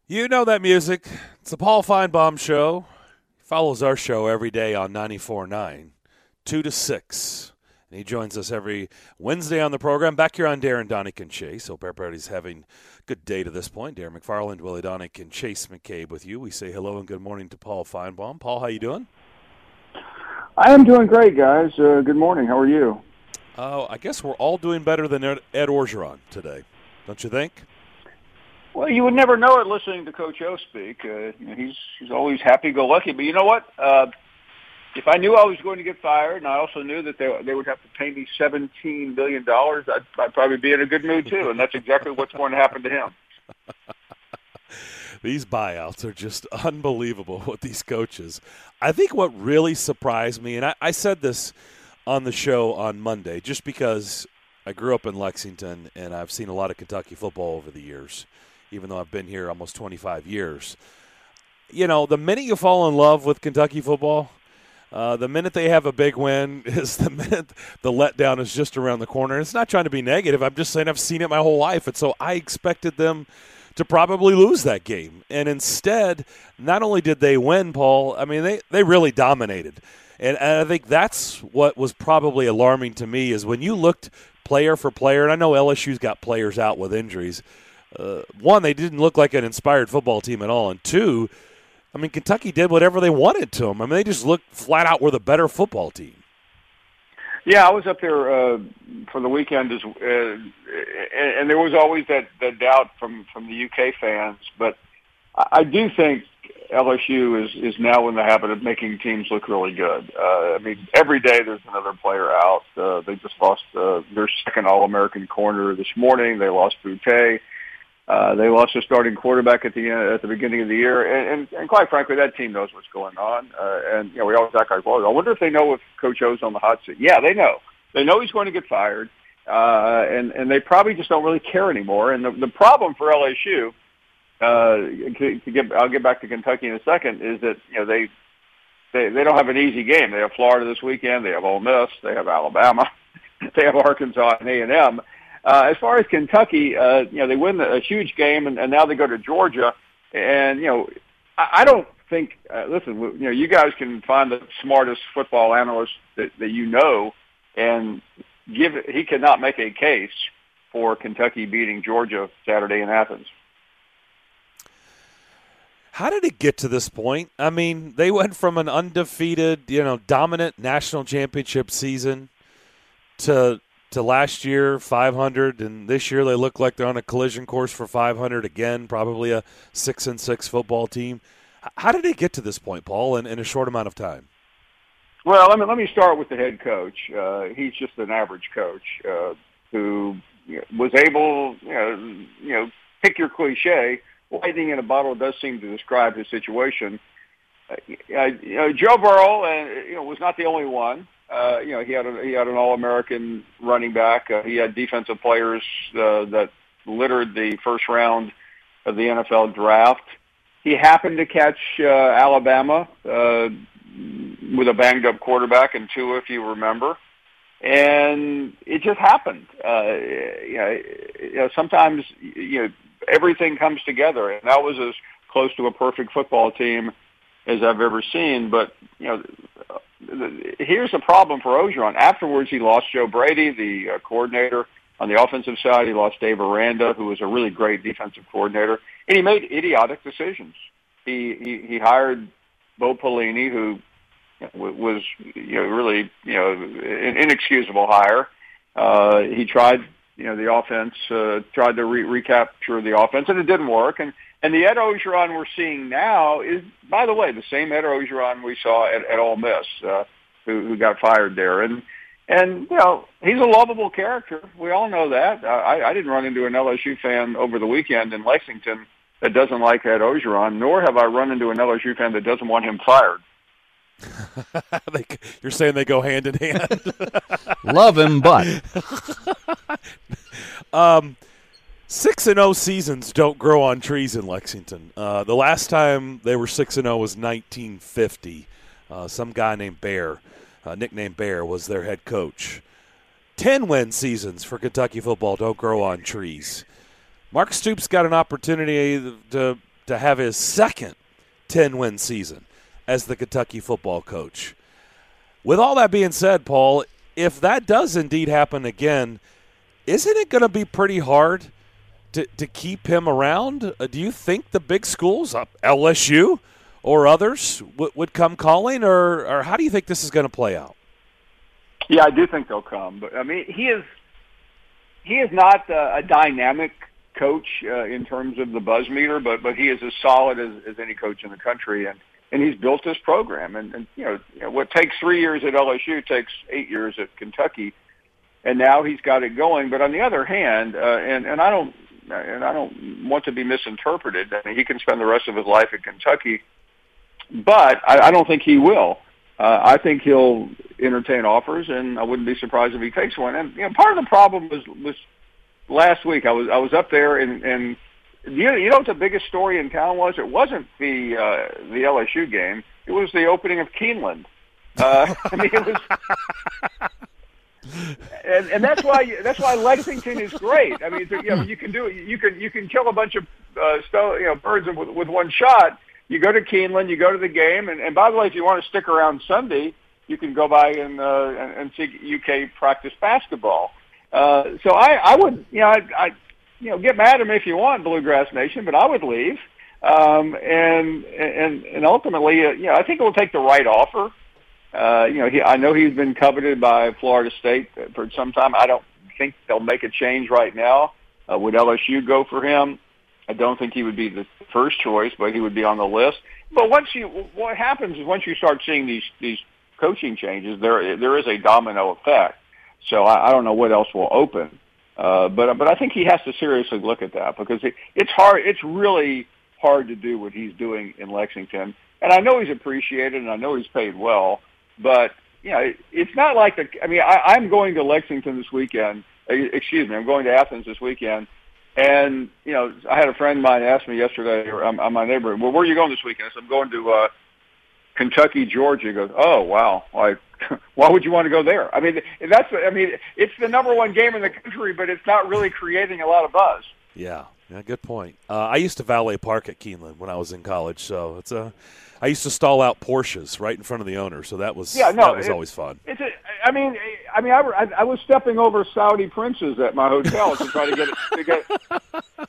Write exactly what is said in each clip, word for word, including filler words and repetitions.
You know that music. It's the Paul Feinbaum Show. He follows our show every day on ninety-four point nine, two to six. And he joins us every Wednesday on the program. Back here on Darren, Donick, and Chase. Hope everybody's having a good day to this point. Darren McFarland, Willie Donick, and Chase McCabe with you. We say hello and good morning to Paul Feinbaum. Paul, how you doing? I am doing great, guys. Uh, good morning. How are you? Oh, I guess we're all doing better than Ed Orgeron today. Don't you think? Well, you would never know it listening to Coach O speak. Uh, you know, he's he's always happy-go-lucky. But you know what? Uh, if I knew I was going to get fired, and I also knew that they they would have to pay me seventeen million dollars, I'd, I'd probably be in a good mood too. And that's exactly what's going to happen to him. These buyouts are just unbelievable with these coaches. I think what really surprised me, and I, I said this on the show on Monday, just because I grew up in Lexington and I've seen a lot of Kentucky football over the years, even though I've been here almost twenty-five years. You know, the minute you fall in love with Kentucky football, uh, the minute they have a big win is the minute the letdown is just around the corner. It's not trying to be negative. I'm just saying I've seen it my whole life, and so I expected them to probably lose that game. And instead, not only did they win, Paul, I mean, they, they really dominated. And, and I think that's what was probably alarming to me is when you looked player for player, and I know L S U's got players out with injuries, uh, one, they didn't look like an inspired football team at all, and two, I mean, Kentucky did whatever they wanted to them. I mean, they just looked flat out were the better football team. Yeah, I was up there uh, for the weekend, as, uh, and, and there was always that, that doubt from, from the U K fans. But I do think L S U is, is now in the habit of making teams look really good. Uh, I mean, every day there's another player out. Uh, they just lost uh, their second All-American corner this morning. They lost Boutte. Uh, they lost their starting quarterback at the end, at the beginning of the year, and, and, and quite frankly, that team knows what's going on. Uh, and you know, we always act like, well, I wonder if they know if Coach O's on the hot seat. Yeah, they know. They know he's going to get fired, uh, and and they probably just don't really care anymore. And the, the problem for L S U, uh, to, to get, I'll get back to Kentucky in a second, is that you know they they they don't have an easy game. They have Florida this weekend. They have Ole Miss. They have Alabama. They have Arkansas and A and M. Uh, as far as Kentucky, uh, you know, they win a huge game, and, and now they go to Georgia. And, you know, I, I don't think, uh, listen, you know, you guys can find the smartest football analyst that, that you know, and give he cannot make a case for Kentucky beating Georgia Saturday in Athens. How did it get to this point? I mean, they went from an undefeated, you know, dominant national championship season to – to last year, five hundred, and this year they look like they're on a collision course for five hundred again, probably a six and six football team. How did it get to this point, Paul, in, in a short amount of time? Well, let me, let me start with the head coach. Uh, he's just an average coach uh, who you know, was able, you know, you know, pick your cliche, lightning in a bottle does seem to describe his situation. Uh, you know, Joe Burrow, uh, you know, was not the only one. Uh, you know, he had a, he had an All-American running back. Uh, he had defensive players uh, that littered the first round of the N F L draft. He happened to catch uh, Alabama uh, with a banged-up quarterback and Tua, if you remember, and it just happened. Uh, you know, you know, sometimes you know everything comes together, and that was as close to a perfect football team as I've ever seen. But you know. Here's the problem for Orgeron. Afterwards, he lost Joe Brady, the uh, coordinator. On the offensive side, he lost Dave Aranda, who was a really great defensive coordinator. And he made idiotic decisions. He he, he hired Bo Pelini, who you know, was you know really you know an inexcusable hire. Uh, he tried you know the offense, uh, tried to re- recapture the offense, and it didn't work. And And the Ed Orgeron we're seeing now is, by the way, the same Ed Orgeron we saw at, at Ole Miss, uh, who, who got fired there. And, and you know, he's a lovable character. We all know that. I, I didn't run into an L S U fan over the weekend in Lexington that doesn't like Ed Orgeron, nor have I run into an L S U fan that doesn't want him fired. they, you're saying they go hand in hand? Love him, but. um. Six and zero seasons don't grow on trees in Lexington. Uh, the last time they were six and zero was nineteen fifty. Uh, some guy named Bear, uh, nicknamed Bear, was their head coach. Ten win seasons for Kentucky football don't grow on trees. Mark Stoops got an opportunity to to have his second ten-win season as the Kentucky football coach. With all that being said, Paul, if that does indeed happen again, isn't it going to be pretty hard to, to keep him around? Uh, do you think the big schools, uh, L S U or others, w- would come calling, or, or how do you think this is going to play out? Yeah, I do think they'll come. But, I mean, he is he is not uh, a dynamic coach uh, in terms of the buzz meter, but, but he is as solid as, as any coach in the country. And, and he's built this program. And, and you, know, you know, what takes three years at L S U takes eight years at Kentucky. And now he's got it going. But on the other hand, uh, and, and I don't and I don't want to be misinterpreted. I mean, he can spend the rest of his life at Kentucky, but I, I don't think he will. Uh, I think he'll entertain offers, and I wouldn't be surprised if he takes one. And you know, part of the problem was was last week. I was I was up there, and, and you know, you know what the biggest story in town was? It wasn't the uh, the L S U game. It was the opening of Keeneland. Uh, I mean, it was. And, and that's why that's why Lexington is great. I mean, you know, you can do you can you can kill a bunch of uh, sto- you know birds with, with one shot. You go to Keeneland, you go to the game, and, and by the way, if you want to stick around Sunday, you can go by and uh, and, and see U K practice basketball. Uh, so I, I would you know I, I you know get mad at me if you want, Bluegrass Nation, but I would leave. Um, and and and ultimately, uh, you know, I think it will take the right offer. Uh, you know, he, I know he's been coveted by Florida State for some time. I don't think they'll make a change right now. Uh, would L S U go for him? I don't think he would be the first choice, but he would be on the list. But once you, what happens is once you start seeing these these coaching changes, there there is a domino effect. So I, I don't know what else will open, uh, but but I think he has to seriously look at that because it, it's hard. It's really hard to do what he's doing in Lexington, and I know he's appreciated, and I know he's paid well. But, you know, it, it's not like the – I mean, I, I'm going to Lexington this weekend. Excuse me, I'm going to Athens this weekend. And, you know, I had a friend of mine ask me yesterday, or I'm, I'm my neighbor, well, where are you going this weekend? I said, I'm going to uh, Kentucky, Georgia. He goes, oh, wow. Like, why would you want to go there? I mean, that's – I mean, it's the number one game in the country, but it's not really creating a lot of buzz. Yeah, yeah, good point. Uh, I used to valet park at Keeneland when I was in college, so it's a – I used to stall out Porsches right in front of the owner, so that was yeah, no, that was it, always fun. It's a, I mean, I mean, I, I, I was stepping over Saudi princes at my hotel to try to get it. To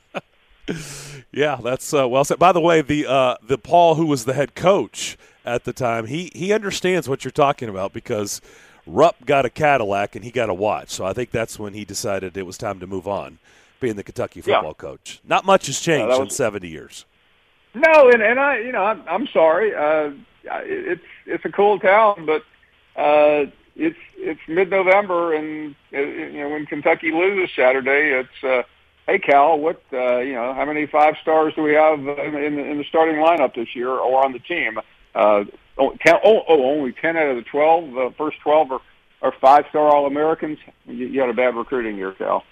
get... Yeah, that's uh, well said. By the way, the uh, the Paul who was the head coach at the time, he he understands what you're talking about because Rupp got a Cadillac and he got a watch, so I think that's when he decided it was time to move on, being the Kentucky football yeah. coach. Not much has changed yeah, was... in seventy years. No, and, and I, you know, I'm, I'm sorry. Uh, it's it's a cool town, but uh, it's it's mid-November, and uh, you know when Kentucky loses Saturday, it's uh, hey Cal, what uh, you know, how many five stars do we have in, in, in the starting lineup this year or on the team? Uh, oh, ten, oh, oh, only ten out of the twelve, the uh, first twelve are, are five-star All-Americans. You, you had a bad recruiting year, Cal.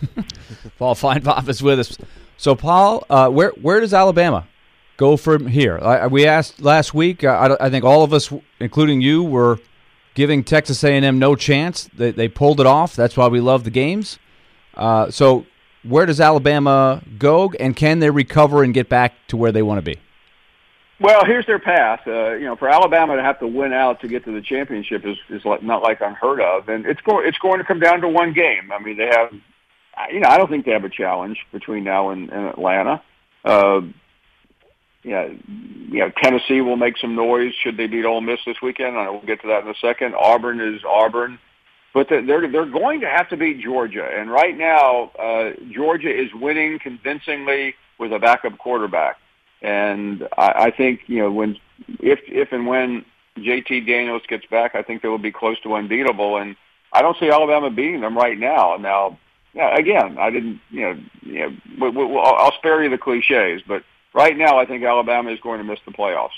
Paul Feinbaum is with us. So, Paul, uh, where where does Alabama go from here? I, we asked last week. I, I think all of us, including you, were giving Texas A and M no chance. They, they pulled it off. That's why we love the games. Uh, so where does Alabama go, and can they recover and get back to where they want to be? Well, here's their path. Uh, you know, for Alabama to have to win out to get to the championship is, is like, not like unheard of, and it's going it's going to come down to one game. I mean, they have, you know, I don't think they have a challenge between now and, and Atlanta. Uh, Yeah, you know, Tennessee will make some noise should they beat Ole Miss this weekend. I we'll get to that in a second. Auburn is Auburn, but they're they're going to have to beat Georgia. And right now, uh, Georgia is winning convincingly with a backup quarterback. And I, I think you know when if if and when J T Daniels gets back, I think they will be close to unbeatable. And I don't see Alabama beating them right now. Now, yeah, again, I didn't. You know, you know, we, we, I'll spare you the cliches, but. Right now, I think Alabama is going to miss the playoffs.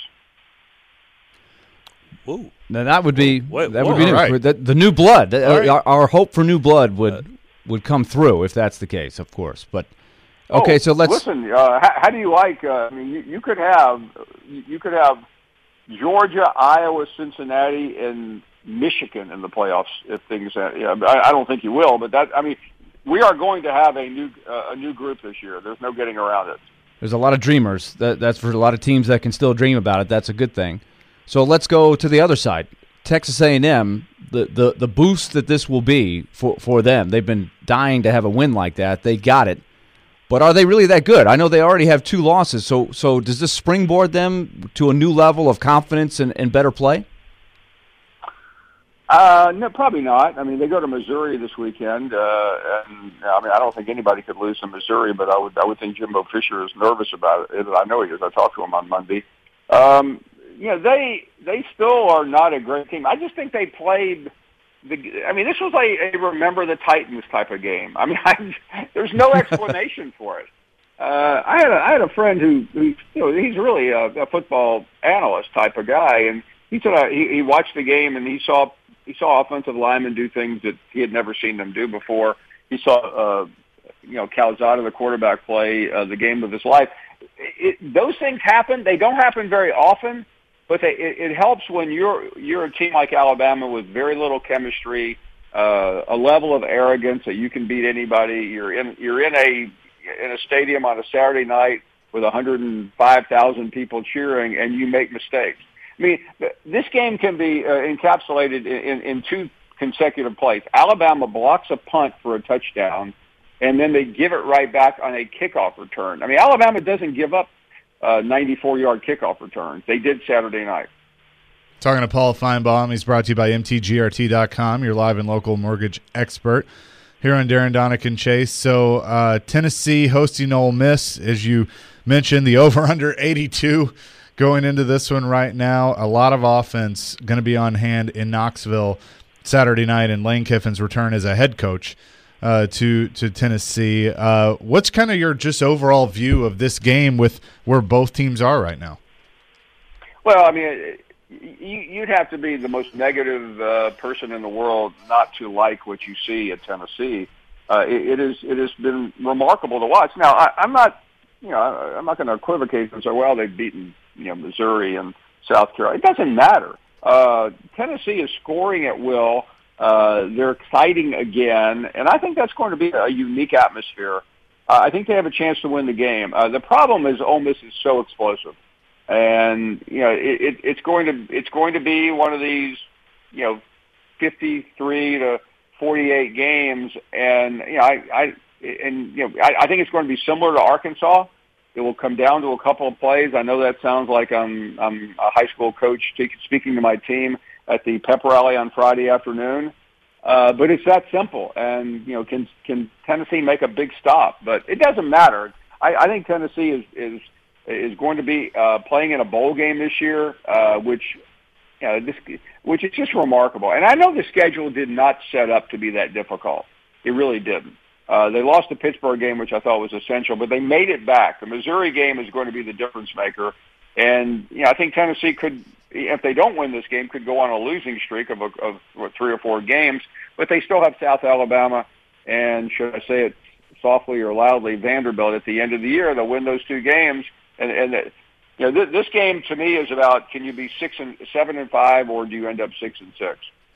Ooh. Now that would be Wait, that whoa, would be new. Right. The, the new blood. Right. Our, our hope for new blood would uh, would come through if that's the case, of course. But okay, oh, so let's listen. Uh, how, how do you like? Uh, I mean, you, you could have you could have Georgia, Iowa, Cincinnati, and Michigan in the playoffs if things. Uh, yeah, I, I don't think you will, but that I mean, we are going to have a new uh, a new group this year. There's no getting around it. There's a lot of dreamers. That, that's for a lot of teams that can still dream about it. That's a good thing. So let's go to the other side. Texas A and M, the, the, the boost that this will be for, for them. They've been dying to have a win like that. They got it. But are they really that good? I know they already have two losses. So so does this springboard them to a new level of confidence and, and better play? Uh, no, probably not. I mean, they go to Missouri this weekend, uh, and I mean, I don't think anybody could lose to Missouri, but I would, I would think Jimbo Fisher is nervous about it. I know he is. I talked to him on Monday. Um, you know, they they still are not a great team. I just think they played. The, I mean, this was a, a remember the Titans type of game. I mean, I, there's no explanation for it. Uh, I had a, I had a friend who, who you know, he's really a, a football analyst type of guy, and he said uh, he, he watched the game and he saw he saw offensive linemen do things that he had never seen them do before. He saw, uh, you know, Calzada, the quarterback, play uh, the game of his life. It, it, those things happen. They don't happen very often, but they, it, it helps when you're you're a team like Alabama with very little chemistry, uh, a level of arrogance that you can beat anybody. You're in you're in a in a stadium on a Saturday night with one hundred five thousand people cheering, and you make mistakes. I mean, this game can be uh, encapsulated in, in, in two consecutive plays. Alabama blocks a punt for a touchdown, and then they give it right back on a kickoff return. I mean, Alabama doesn't give up uh, ninety-four-yard kickoff returns. They did Saturday night. Talking to Paul Feinbaum. He's brought to you by M T G R T dot com, your live and local mortgage expert, here on Darren Donick and Chase. So uh, Tennessee hosting Ole Miss, as you mentioned, the over-under eighty-two going into this one right now. A lot of offense going to be on hand in Knoxville Saturday night, and Lane Kiffin's return as a head coach uh, to to Tennessee. Uh, what's kind of your just overall view of this game with where both teams are right now? Well, I mean, you'd have to be the most negative uh, person in the world not to like what you see at Tennessee. Uh, it, it is it has been remarkable to watch. Now, I, I'm not, you know, I'm not going to equivocate and say, well, they've beaten, you know, Missouri and South Carolina. It doesn't matter. Uh, Tennessee is scoring at will. Uh, they're exciting again, and I think that's going to be a unique atmosphere. Uh, I think they have a chance to win the game. Uh, the problem is Ole Miss is so explosive, and you know it, it, it's going to it's going to be one of these, you know, fifty-three to forty-eight games, and you know I, I and you know I, I think it's going to be similar to Arkansas. It will come down to a couple of plays. I know that sounds like I'm, I'm a high school coach speaking to my team at the pep rally on Friday afternoon, uh, but it's that simple. And you know, can can Tennessee make a big stop? But it doesn't matter. I, I think Tennessee is is is going to be uh, playing in a bowl game this year, uh, which you know, this, which is just remarkable. And I know the schedule did not set up to be that difficult. It really didn't. Uh, they lost the Pittsburgh game, which I thought was essential, but they made it back. The Missouri game is going to be the difference maker. And, you know, I think Tennessee could, if they don't win this game, could go on a losing streak of, a, of what, three or four games, but they still have South Alabama and, should I say it softly or loudly, Vanderbilt at the end of the year. They'll win those two games. And, and you know, th- this game to me is about, can you be six and seven and five, or do you end up six and six?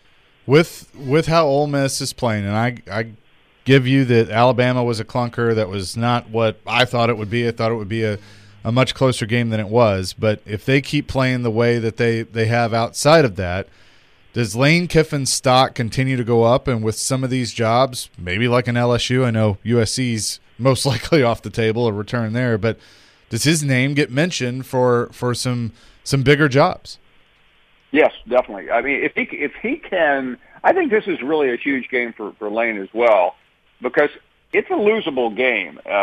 With, with how Ole Miss is playing, and I, I, give you that Alabama was a clunker. That was not what I thought it would be. I thought it would be a, a much closer game than it was. But if they keep playing the way that they, they have outside of that, does Lane Kiffin's stock continue to go up? And with some of these jobs, maybe like an L S U, I know U S C's most likely off the table, a return there, but does his name get mentioned for, for some some bigger jobs? Yes, definitely. I mean, if he if he can, I think this is really a huge game for, for Lane as well, because it's a losable game, uh,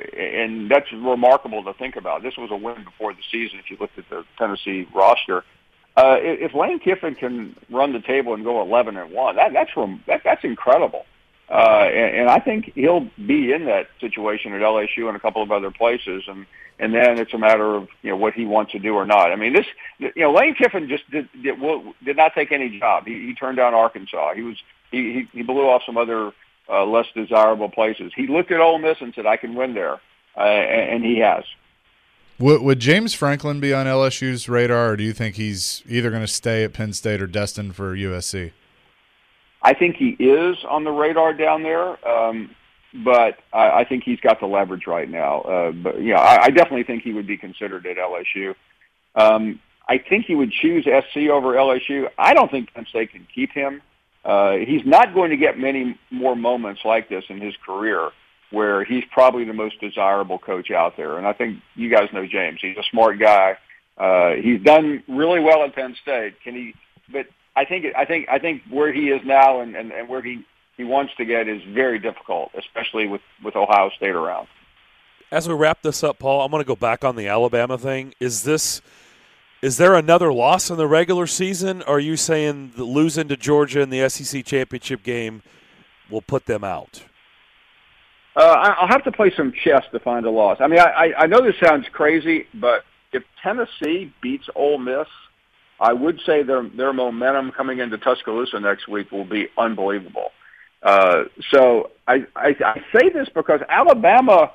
and that's remarkable to think about. This was a win before the season if you looked at the Tennessee roster. Uh, if Lane Kiffin can run the table and go eleven and one, that, that's that, that's incredible. Uh, and, and I think he'll be in that situation at L S U and a couple of other places, and, and then it's a matter of, you know, what he wants to do or not. I mean, this, you know, Lane Kiffin just did did, did not take any job. He, he turned down Arkansas. He was he, he, he blew off some other Uh, less desirable places. He looked at Ole Miss and said, I can win there, uh, and, and he has. Would, would James Franklin be on L S U's radar, or do you think he's either going to stay at Penn State or destined for U S C? I think he is on the radar down there. Um, but I, I think he's got the leverage right now. Uh, but you know, I, I definitely think he would be considered at L S U. Um, I think he would choose S C over L S U. I don't think Penn State can keep him. Uh, he's not going to get many more moments like this in his career where he's probably the most desirable coach out there. And I think you guys know James. He's a smart guy. Uh, he's done really well at Penn State. Can he? But I think I think I think where he is now and, and, and where he, he wants to get is very difficult, especially with, with Ohio State around. As we wrap this up, Paul, I'm going to go back on the Alabama thing. Is this is there another loss in the regular season? Or are you saying that losing to Georgia in the S E C championship game will put them out? Uh, I'll have to play some chess to find a loss. I mean, I, I know this sounds crazy, but if Tennessee beats Ole Miss, I would say their their momentum coming into Tuscaloosa next week will be unbelievable. Uh, so I, I, I say this because Alabama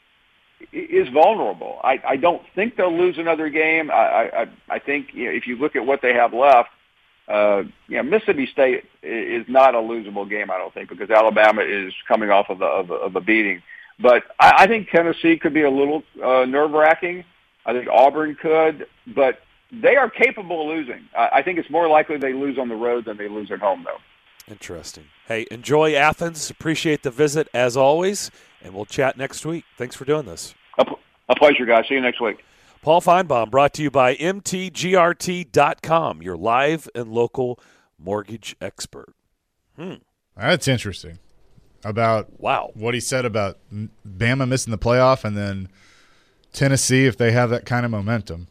is vulnerable. I, I don't think they'll lose another game. I, I, I think you know, if you look at what they have left, uh, you know, Mississippi State is not a losable game, I don't think, because Alabama is coming off of a, of a, of a beating. But I, I think Tennessee could be a little uh, nerve-wracking. I think Auburn could, but they are capable of losing. I, I think it's more likely they lose on the road than they lose at home, though. Interesting. Hey, enjoy Athens. Appreciate the visit, as always, and we'll chat next week. Thanks for doing this. A, a pleasure, guys. See you next week. Paul Feinbaum, brought to you by M T G R T dot com, your live and local mortgage expert. Hmm. That's interesting about wow what he said about Bama missing the playoff and then Tennessee if they have that kind of momentum.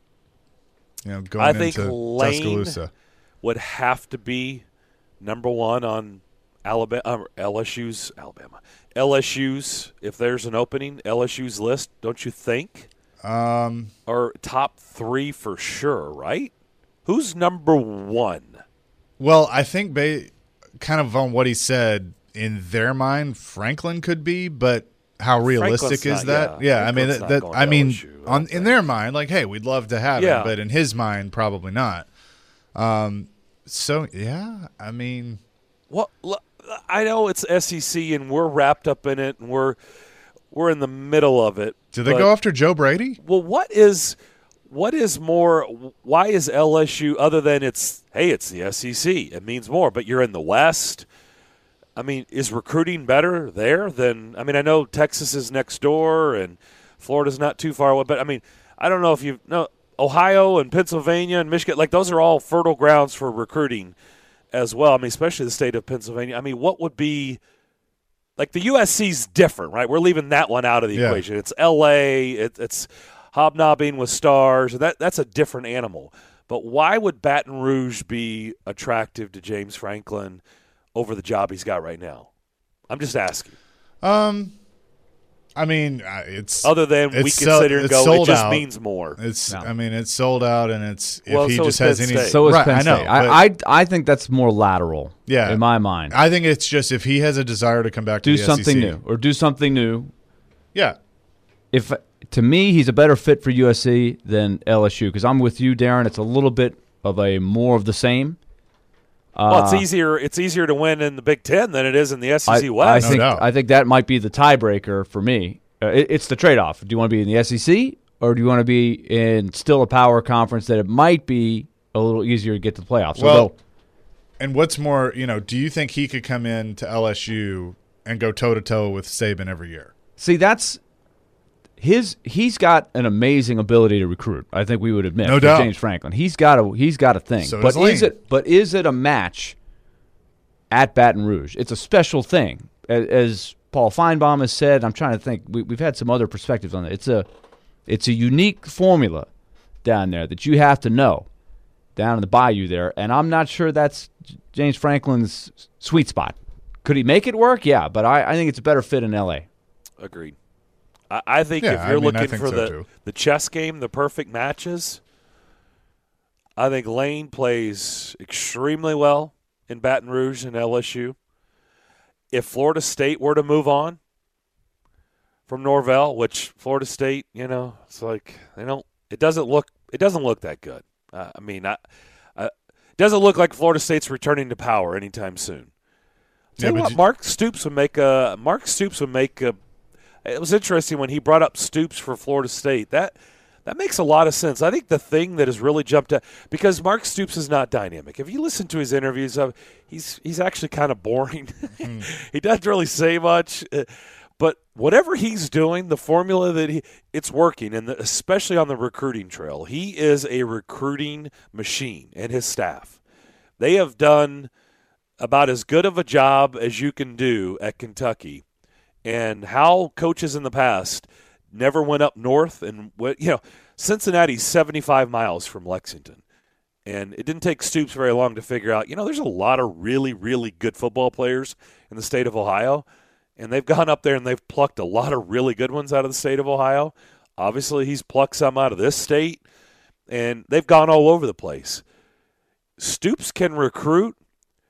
You know, going I think into Lane Tuscaloosa would have to be number one on Alabama, uh, L S U's Alabama, L S U's. If there's an opening, L S U's list, don't you think? Um, or top three for sure, right? Who's number one? Well, I think ba- kind of on what he said, in their mind, Franklin could be, but how realistic Franklin's is not, that? yeah, Yeah, I mean, Franklin's that, not that going I to mean, L S U, I on don't in think. their mind, like, hey, we'd love to have Yeah. him, but in his mind, probably not. Um, so yeah, I mean, Well, l- I know it's S E C and we're wrapped up in it and we're we're in the middle of it. did they but- go after Joe Brady? Well, what is what is more? Why is L S U other than it's hey, it's the S E C? It means more, but you're in the West. I mean, is recruiting better there than? I mean, I know Texas is next door and Florida's not too far away, but I mean, I don't know if you know Ohio and Pennsylvania and Michigan, like those are all fertile grounds for recruiting as well. I mean, especially the state of Pennsylvania. I mean, what would be like the U S C's different, right? We're leaving that one out of the Yeah. equation. It's L A. It, it's hobnobbing with stars. That that's a different animal. But why would Baton Rouge be attractive to James Franklin over the job he's got right now? I'm just asking. Um, I mean, uh, it's Other than we it's can so- sit here and it's go, it sold just out. means more. It's. No. I mean, it's sold out, and it's if Well, he so just is has Penn any. State. So is right, Penn I know. State. but I, I I think that's more lateral. Yeah. in my mind. I think it's just if he has a desire to come back to do the something S E C. new or do something new. Yeah. If to me, he's a better fit for U S C than L S U because I'm with you, Darren. It's a little bit of a more of the same. Well, it's Uh, easier. It's easier to win in the Big Ten than it is in the S E C I, West. I think doubt. I think that might be the tiebreaker for me. Uh, it, it's the trade-off. Do you want to be in the S E C or do you want to be in still a power conference that it might be a little easier to get to the playoffs? So Well, they'll- and what's more, you know, do you think he could come in to L S U and go toe to toe with Saban every year? see, that's his. He's got an amazing ability to recruit. I think we would admit, No for doubt. James Franklin. He's got a he's got a thing. So but does is Lane. it? But is it a match at Baton Rouge? It's a special thing, as, as Paul Feinbaum has said. I'm trying to think. We, we've had some other perspectives on it. It's a it's a unique formula down there that you have to know down in the bayou there, and I'm not sure that's J- James Franklin's sweet spot. Could he make it work? Yeah, but I, I think it's a better fit in L A. Agreed. I, I think Yeah, if I you're mean, I looking think for so, the, too. the chess game, the perfect matches, I think Lane plays extremely well in Baton Rouge and L S U. If Florida State were to move on from Norvell, which Florida State, you know, it's like they don't. It doesn't look. It doesn't look that good. Uh, I mean, I, I, it doesn't look like Florida State's returning to power anytime soon. Tell Yeah, you but what, you- Mark Stoops would make a. Mark Stoops would make a. It was interesting when he brought up Stoops for Florida State. That that makes a lot of sense. I think the thing that has really jumped out because Mark Stoops is not dynamic. If you listen to his interviews, uh, he's he's actually kind of boring. He doesn't really say much. Uh, But whatever he's doing, the formula that he it's working, and the, especially on the recruiting trail, he is a recruiting machine, and his staff. They have done about as good of a job as you can do at Kentucky, and how coaches in the past never went up north, and what you know, Cincinnati's seventy-five miles from Lexington, and it didn't take Stoops very long to figure out. You know, there's a lot of really, really good football players in the state of Ohio. And they've gone up there and they've plucked a lot of really good ones out of the state of Ohio. Obviously, he's plucked some out of this state, and they've gone all over the place. Stoops can recruit.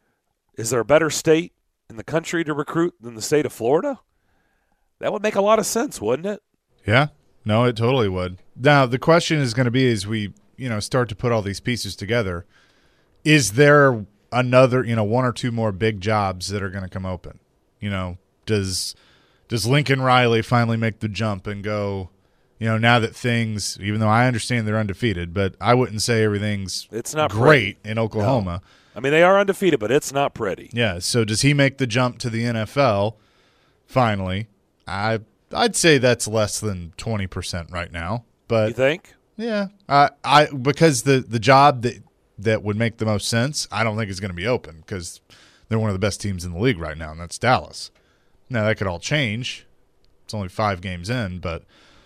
Is there a better state in the country to recruit than the state of Florida? That would make a lot of sense, wouldn't it? Yeah, no, it totally would. Now, the question is going to be as we, you know, start to put all these pieces together, is there another, you know, one or two more big jobs that are going to come open? You know, does does Lincoln Riley finally make the jump and go, you know, now that things, even though I understand they're undefeated, but I wouldn't say everything's It's not great pretty. in Oklahoma. I mean, they are undefeated, but it's not pretty. Yeah, so does he make the jump to the N F L finally? I I'd say that's less than twenty percent right now. But You think? yeah, I I because the the job that that would make the most sense, I don't think is going to be open because they're one of the best teams in the league right now, and that's Dallas. Now that could all change. It's only five games in, but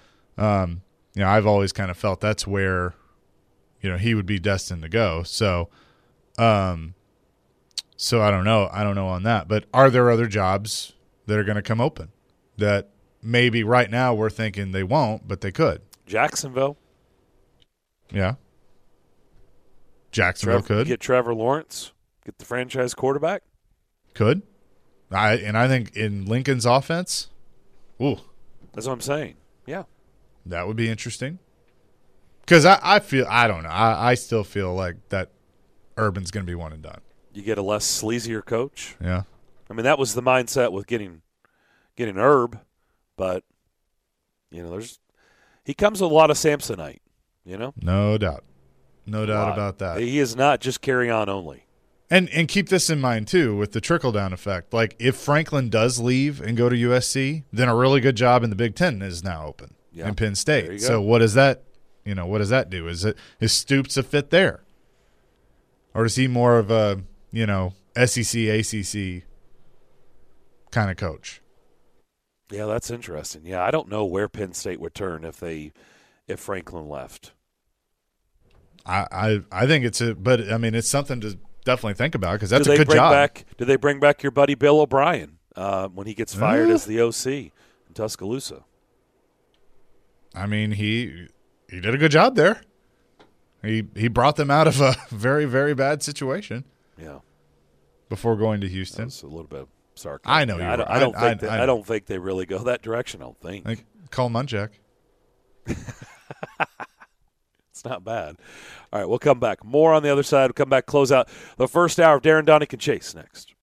um, you know, I've always kind of felt that's where, you know, he would be destined to go. So, um, so I don't know. I don't know on that. But are there other jobs that are going to come open that maybe right now we're thinking they won't, but they could? Jacksonville. Yeah. Jacksonville Trevor, could. Get Trevor Lawrence. Get the franchise quarterback. Could. I and I think in Lincoln's offense, ooh, That's what I'm saying. Yeah. that would be interesting. Because I, I feel I don't know. I, I still feel like that Urban's going to be one and done. You get a less sleazier coach. Yeah. I mean, that was the mindset with getting getting Herb, but you know, there's he comes with a lot of Samsonite. You know, No doubt. No A doubt lot. about that. He is not just carry on only. And and keep this in mind too with the trickle down effect. Like if Franklin does leave and go to U S C, then a really good job in the Big Ten is now open Yeah. in Penn There you State. go. So what does that you know, what does that do? Is it is Stoops a fit there? Or is he more of a, you know, S E C, A C C kind of coach? Yeah, that's interesting. Yeah, I don't know where Penn State would turn if they if Franklin left. I I, I think it's a but I mean it's something to definitely think about because that's do a they good bring job. Back, do they bring back your buddy Bill O'Brien uh, when he gets fired Uh. as the O C in Tuscaloosa? I mean, he he did a good job there. He he brought them out of a very very bad situation Yeah, before going to Houston. that's a little bit sarcastic. I know you I don't, were. I don't I- think I- they, I I, don't think they really go that direction. I don't think Like call Munchak. it's not bad. All right, we'll come back. More on the other side. We'll come back, close out the first hour of Darren Donick and Chase next.